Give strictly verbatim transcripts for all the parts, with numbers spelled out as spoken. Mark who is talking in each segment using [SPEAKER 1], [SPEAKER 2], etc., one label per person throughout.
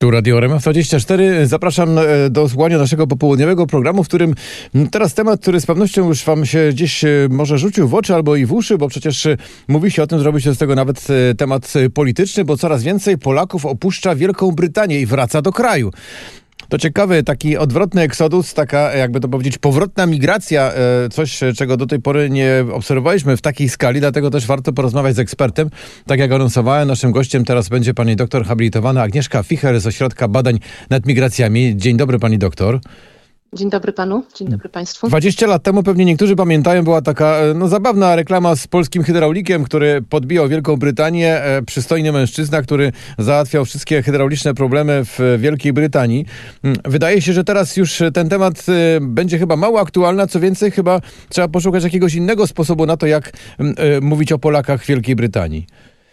[SPEAKER 1] Tu Radio R M F dwadzieścia cztery. Zapraszam do słuchania naszego popołudniowego programu, w którym teraz temat, który z pewnością już wam się gdzieś może rzucił w oczy albo i w uszy, bo przecież mówi się o tym, zrobi się z tego nawet temat polityczny, bo coraz więcej Polaków opuszcza Wielką Brytanię i wraca do kraju. To ciekawy taki odwrotny eksodus, taka jakby to powiedzieć powrotna migracja, coś czego do tej pory nie obserwowaliśmy w takiej skali, dlatego też warto porozmawiać z ekspertem. Tak jak anonsowałem, naszym gościem teraz będzie pani doktor habilitowana Agnieszka Ficher z Ośrodka Badań nad Migracjami. Dzień dobry pani doktor.
[SPEAKER 2] Dzień dobry panu, dzień dobry państwu.
[SPEAKER 1] dwadzieścia lat temu, pewnie niektórzy pamiętają, była taka no, zabawna reklama z polskim hydraulikiem, który podbijał Wielką Brytanię. E, przystojny mężczyzna, który załatwiał wszystkie hydrauliczne problemy w Wielkiej Brytanii. Wydaje się, że teraz już ten temat e, będzie chyba mało aktualny, a co więcej, chyba trzeba poszukać jakiegoś innego sposobu na to, jak e, mówić o Polakach w Wielkiej Brytanii.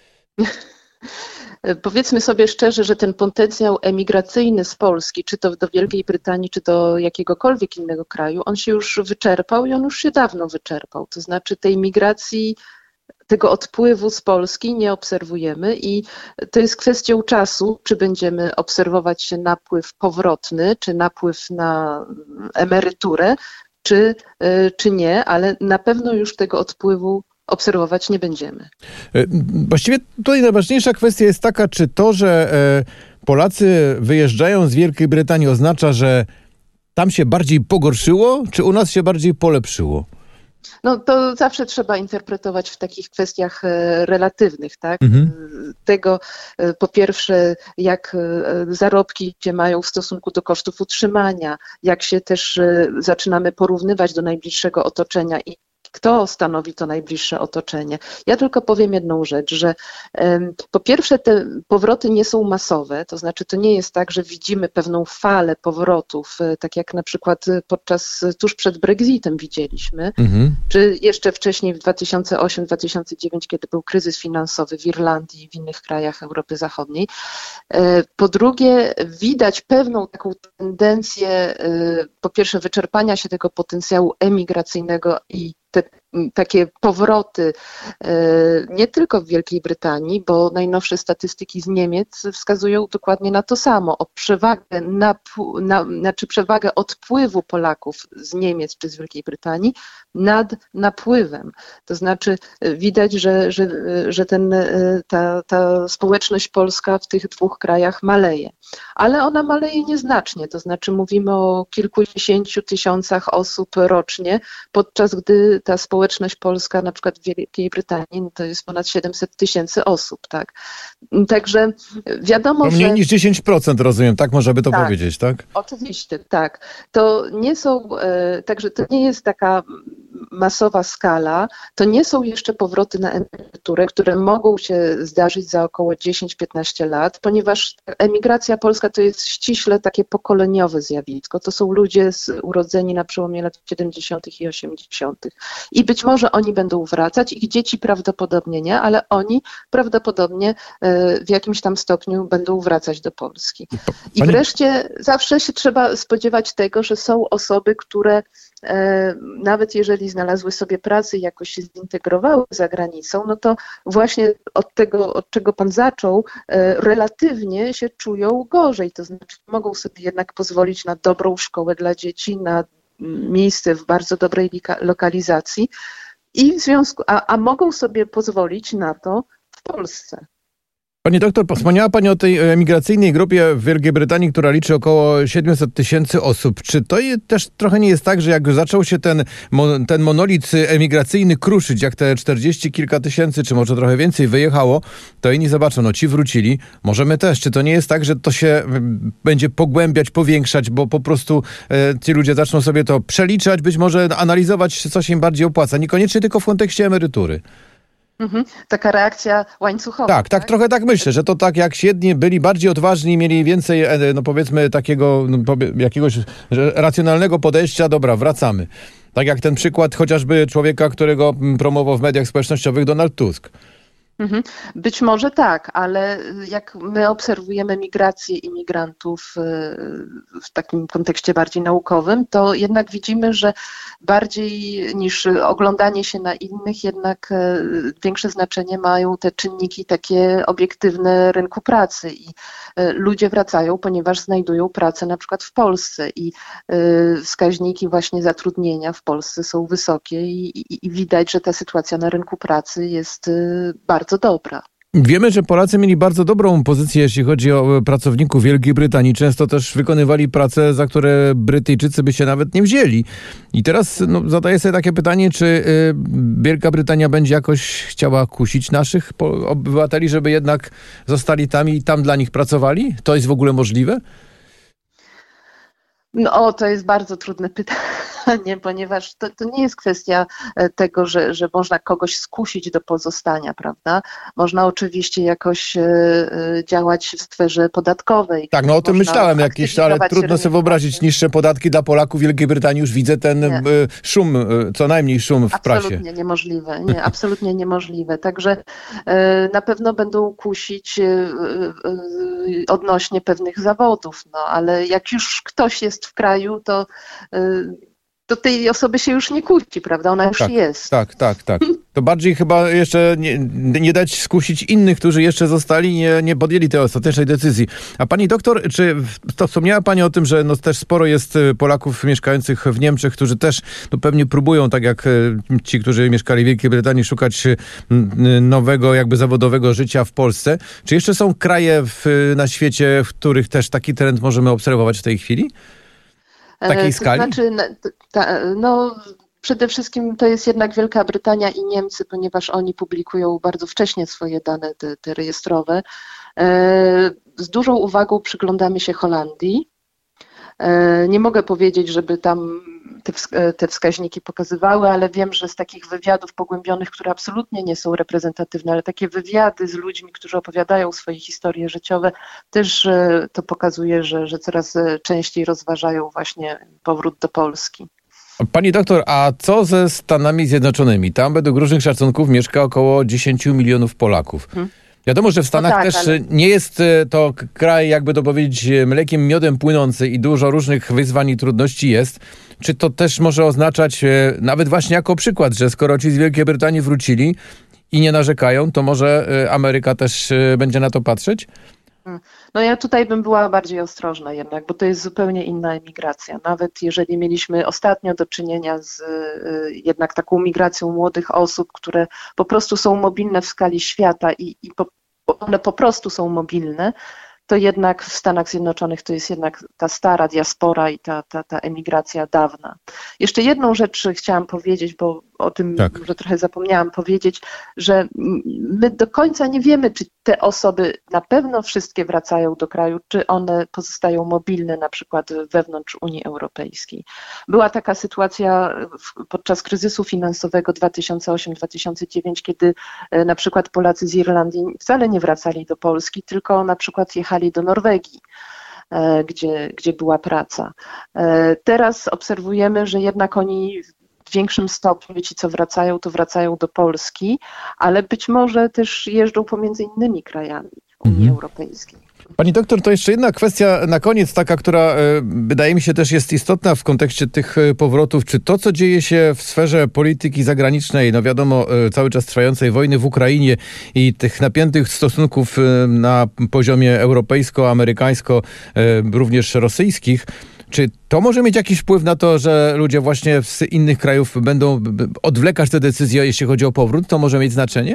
[SPEAKER 2] Powiedzmy sobie szczerze, że ten potencjał emigracyjny z Polski, czy to do Wielkiej Brytanii, czy do jakiegokolwiek innego kraju, on się już wyczerpał i on już się dawno wyczerpał. To znaczy tej migracji, tego odpływu z Polski nie obserwujemy i to jest kwestią czasu, czy będziemy obserwować się napływ powrotny, czy napływ na emeryturę, czy, czy nie, ale na pewno już tego odpływu obserwować nie będziemy.
[SPEAKER 1] Właściwie tutaj najważniejsza kwestia jest taka, czy to, że Polacy wyjeżdżają z Wielkiej Brytanii, oznacza, że tam się bardziej pogorszyło, czy u nas się bardziej polepszyło?
[SPEAKER 2] No to zawsze trzeba interpretować w takich kwestiach relatywnych, tak? Mhm. Tego po pierwsze, jak zarobki się mają w stosunku do kosztów utrzymania, jak się też zaczynamy porównywać do najbliższego otoczenia i kto stanowi to najbliższe otoczenie. Ja tylko powiem jedną rzecz, że um, po pierwsze te powroty nie są masowe, to znaczy to nie jest tak, że widzimy pewną falę powrotów, tak jak na przykład podczas, tuż przed Brexitem widzieliśmy, mhm. czy jeszcze wcześniej w dwa tysiące ósmym dwa tysiące dziewiątym, kiedy był kryzys finansowy w Irlandii i w innych krajach Europy Zachodniej. Po drugie, widać pewną taką tendencję, po pierwsze wyczerpania się tego potencjału emigracyjnego i te takie powroty nie tylko w Wielkiej Brytanii, bo najnowsze statystyki z Niemiec wskazują dokładnie na to samo, o przewagę, na, na, znaczy przewagę odpływu Polaków z Niemiec czy z Wielkiej Brytanii nad napływem. To znaczy widać, że, że, że ten, ta, ta społeczność polska w tych dwóch krajach maleje. Ale ona maleje nieznacznie, to znaczy mówimy o kilkudziesięciu tysiącach osób rocznie, podczas gdy ta społeczność polska na przykład w Wielkiej Brytanii no to jest ponad siedemset tysięcy osób, tak? Także wiadomo,
[SPEAKER 1] to mniej
[SPEAKER 2] że...
[SPEAKER 1] niż dziesięć procent, rozumiem, tak można by to
[SPEAKER 2] tak,
[SPEAKER 1] powiedzieć, tak?
[SPEAKER 2] Oczywiście, tak. To nie są, e, także to nie jest taka masowa skala, to nie są jeszcze powroty na emeryturę, które mogą się zdarzyć za około dziesięć do piętnastu lat, ponieważ emigracja polska to jest ściśle takie pokoleniowe zjawisko. To są ludzie z, urodzeni na przełomie lat siedemdziesiątych i osiemdziesiątych. I być może oni będą wracać, ich dzieci prawdopodobnie nie, ale oni prawdopodobnie w jakimś tam stopniu będą wracać do Polski. I
[SPEAKER 1] Pani...
[SPEAKER 2] wreszcie zawsze się trzeba spodziewać tego, że są osoby, które e, nawet jeżeli znalazły sobie pracę i jakoś się zintegrowały za granicą, no to właśnie od tego, od czego pan zaczął, e, relatywnie się czują gorzej. To znaczy mogą sobie jednak pozwolić na dobrą szkołę dla dzieci, na miejsce w bardzo dobrej lokalizacji i w związku, a, a mogą sobie pozwolić na to w Polsce.
[SPEAKER 1] Pani doktor, wspomniała pani o tej emigracyjnej grupie w Wielkiej Brytanii, która liczy około siedemset tysięcy osób. Czy to też trochę nie jest tak, że jak zaczął się ten, ten monolit emigracyjny kruszyć, jak te czterdzieści kilka tysięcy, czy może trochę więcej wyjechało, to inni zobaczą, no ci wrócili, może my też. Czy to nie jest tak, że to się będzie pogłębiać, powiększać, bo po prostu e, ci ludzie zaczną sobie to przeliczać, być może analizować, co się im bardziej opłaca, niekoniecznie tylko w kontekście emerytury.
[SPEAKER 2] Mhm. Taka reakcja łańcuchowa.
[SPEAKER 1] Tak, tak, tak, trochę tak myślę, że to tak jak jedni byli bardziej odważni, mieli więcej, no powiedzmy, takiego no, jakiegoś racjonalnego podejścia, dobra, wracamy. Tak jak ten przykład chociażby człowieka, którego promował w mediach społecznościowych Donald Tusk.
[SPEAKER 2] Mhm. Być może tak, ale jak my obserwujemy migrację imigrantów w takim kontekście bardziej naukowym, to jednak widzimy, że bardziej niż oglądanie się na innych, jednak większe znaczenie mają te czynniki takie obiektywne rynku pracy i ludzie wracają, ponieważ znajdują pracę na przykład w Polsce i wskaźniki właśnie zatrudnienia w Polsce są wysokie i, i, i widać, że ta sytuacja na rynku pracy jest bardzo dobra.
[SPEAKER 1] Wiemy, że Polacy mieli bardzo dobrą pozycję, jeśli chodzi o pracowników Wielkiej Brytanii. Często też wykonywali prace, za które Brytyjczycy by się nawet nie wzięli. I teraz no, zadaję sobie takie pytanie, czy y, Wielka Brytania będzie jakoś chciała kusić naszych obywateli, żeby jednak zostali tam i tam dla nich pracowali? To jest w ogóle możliwe?
[SPEAKER 2] No, to jest bardzo trudne pytanie, ponieważ to, to nie jest kwestia tego, że, że można kogoś skusić do pozostania, prawda? Można oczywiście jakoś działać w sferze podatkowej.
[SPEAKER 1] Tak, no o tym myślałem jakieś, ale trudno sobie wyobrazić niższe podatki dla Polaków w Wielkiej Brytanii. Już widzę ten nie. szum, co najmniej szum w prasie.
[SPEAKER 2] Absolutnie niemożliwe, nie, absolutnie niemożliwe. Także na pewno będą kusić odnośnie pewnych zawodów, no ale jak już ktoś jest w kraju, to, to tej osoby się już nie kusi, prawda? Ona już
[SPEAKER 1] tak,
[SPEAKER 2] jest.
[SPEAKER 1] Tak, tak, tak. To bardziej chyba jeszcze nie, nie dać skusić innych, którzy jeszcze zostali, nie, nie podjęli tej ostatecznej decyzji. A pani doktor, czy to wspomniała pani o tym, że no też sporo jest Polaków mieszkających w Niemczech, którzy też no pewnie próbują, tak jak ci, którzy mieszkali w Wielkiej Brytanii, szukać nowego jakby zawodowego życia w Polsce. Czy jeszcze są kraje w, na świecie, w których też taki trend możemy obserwować w tej chwili? W takiej
[SPEAKER 2] to
[SPEAKER 1] skali?
[SPEAKER 2] Znaczy, ta, no... Przede wszystkim to jest jednak Wielka Brytania i Niemcy, ponieważ oni publikują bardzo wcześnie swoje dane te, te rejestrowe. Z dużą uwagą przyglądamy się Holandii. Nie mogę powiedzieć, żeby tam te, te wskaźniki pokazywały, ale wiem, że z takich wywiadów pogłębionych, które absolutnie nie są reprezentatywne, ale takie wywiady z ludźmi, którzy opowiadają swoje historie życiowe, też to pokazuje, że, że coraz częściej rozważają właśnie powrót do Polski.
[SPEAKER 1] Pani doktor, a co ze Stanami Zjednoczonymi? Tam według różnych szacunków mieszka około dziesięć milionów Polaków. Hmm. Wiadomo, że w Stanach no tak, też ale... nie jest to kraj, jakby to powiedzieć, mlekiem, miodem płynący i dużo różnych wyzwań i trudności jest. Czy to też może oznaczać, nawet właśnie jako przykład, że skoro ci z Wielkiej Brytanii wrócili i nie narzekają, to może Ameryka też będzie na to patrzeć?
[SPEAKER 2] No ja tutaj bym była bardziej ostrożna jednak, bo to jest zupełnie inna emigracja. Nawet jeżeli mieliśmy ostatnio do czynienia z jednak taką migracją młodych osób, które po prostu są mobilne w skali świata i, i po, one po prostu są mobilne, to jednak w Stanach Zjednoczonych to jest jednak ta stara diaspora i ta, ta, ta emigracja dawna. Jeszcze jedną rzecz chciałam powiedzieć, bo o tym tak. może trochę zapomniałam powiedzieć, że my do końca nie wiemy, czy te osoby na pewno wszystkie wracają do kraju, czy one pozostają mobilne na przykład wewnątrz Unii Europejskiej. Była taka sytuacja podczas kryzysu finansowego dwa tysiące osiem dwa tysiące dziewięć, kiedy na przykład Polacy z Irlandii wcale nie wracali do Polski, tylko na przykład jechali do Norwegii. Gdzie, gdzie była praca. Teraz obserwujemy, że jednak oni w większym stopniu, ci co wracają, to wracają do Polski, ale być może też jeżdżą pomiędzy innymi krajami Unii mhm. Europejskiej.
[SPEAKER 1] Pani doktor, to jeszcze jedna kwestia na koniec, taka, która e, wydaje mi się też jest istotna w kontekście tych powrotów. Czy to, co dzieje się w sferze polityki zagranicznej, no wiadomo, e, cały czas trwającej wojny w Ukrainie i tych napiętych stosunków e, na poziomie europejsko-amerykańsko, e, również rosyjskich, czy to może mieć jakiś wpływ na to, że ludzie właśnie z innych krajów będą odwlekać te decyzje, jeśli chodzi o powrót? To może mieć znaczenie?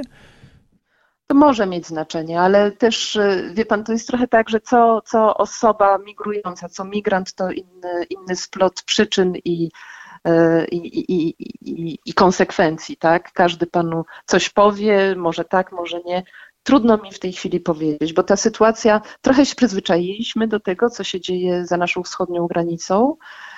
[SPEAKER 2] To może mieć znaczenie, ale też, wie pan, to jest trochę tak, że co, co osoba migrująca, co migrant, to inny, inny splot przyczyn i, i, i, i, i konsekwencji, tak? Każdy panu coś powie, może tak, może nie. Trudno mi w tej chwili powiedzieć, bo ta sytuacja, trochę się przyzwyczailiśmy do tego, co się dzieje za naszą wschodnią granicą,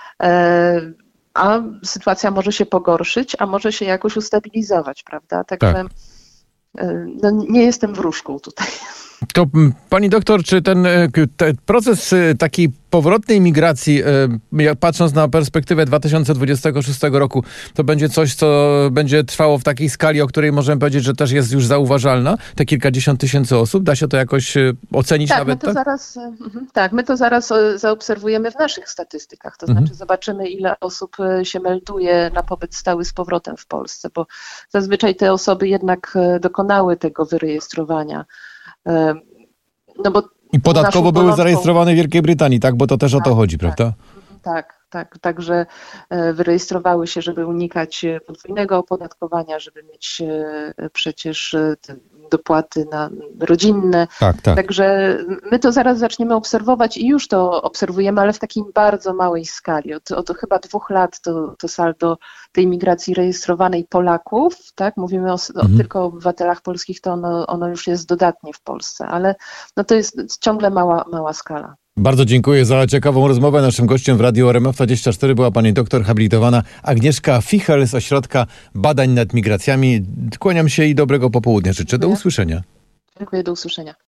[SPEAKER 2] a sytuacja może się pogorszyć, a może się jakoś ustabilizować, prawda? Także tak. No, nie jestem wróżką tutaj.
[SPEAKER 1] To pani doktor, czy ten, ten proces takiej powrotnej migracji, patrząc na perspektywę dwa tysiące dwudziestego szóstego roku, to będzie coś, co będzie trwało w takiej skali, o której możemy powiedzieć, że też jest już zauważalna? Te kilkadziesiąt tysięcy osób? Da się to jakoś ocenić
[SPEAKER 2] tak,
[SPEAKER 1] nawet?
[SPEAKER 2] My to
[SPEAKER 1] tak?
[SPEAKER 2] zaraz, tak, my to zaraz zaobserwujemy w naszych statystykach. To znaczy
[SPEAKER 1] Mhm.
[SPEAKER 2] zobaczymy, ile osób się melduje na pobyt stały z powrotem w Polsce, bo zazwyczaj te osoby jednak dokonały tego wyrejestrowania. No bo
[SPEAKER 1] I podatkowo były
[SPEAKER 2] bolączką...
[SPEAKER 1] zarejestrowane w Wielkiej Brytanii, tak? Bo to też
[SPEAKER 2] tak,
[SPEAKER 1] o to chodzi,
[SPEAKER 2] tak,
[SPEAKER 1] prawda?
[SPEAKER 2] Tak, tak. Także wyrejestrowały się, żeby unikać podwójnego opodatkowania, żeby mieć przecież te dopłaty na rodzinne.
[SPEAKER 1] Tak, tak.
[SPEAKER 2] Także my to zaraz zaczniemy obserwować i już to obserwujemy, ale w takiej bardzo małej skali. Od, od chyba dwóch lat to, to saldo tej migracji rejestrowanej Polaków, tak, mówimy o,
[SPEAKER 1] Mhm.
[SPEAKER 2] o tylko o obywatelach polskich, to ono, ono już jest dodatnie w Polsce, ale no to jest ciągle mała, mała skala.
[SPEAKER 1] Bardzo dziękuję za ciekawą rozmowę. Naszym gościem w Radiu R M F dwadzieścia cztery była pani doktor habilitowana Agnieszka Fichel z Ośrodka Badań nad Migracjami. Kłaniam się i dobrego popołudnia życzę. Do usłyszenia.
[SPEAKER 2] Dziękuję, do usłyszenia.